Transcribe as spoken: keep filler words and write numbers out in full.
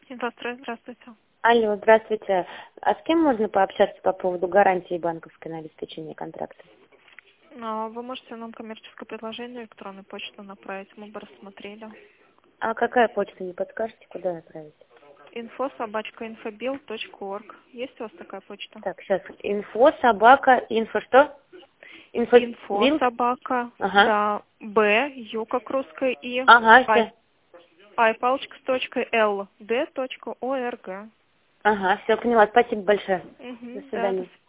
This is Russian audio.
Инфострой, здравствуйте. Алло, здравствуйте. А с кем можно пообщаться по поводу гарантии банковской на обеспечение контракта? А, Вы можете нам коммерческое предложение электронной почты направить, мы бы рассмотрели. А какая почта, не подскажете, куда направить? Инфо собачка инфобил точка орг. Есть у вас такая почта? Так, сейчас. Инфо, собака, инфо что? Инфо, Инфо бил? собака, Ага. да, Б, Ю как русская, И, Ага, Ай, все. Ай, палочка с точкой, Л, Д точка Орг. Ага, все, поняла. Спасибо большое. До Угу, да, свидания. до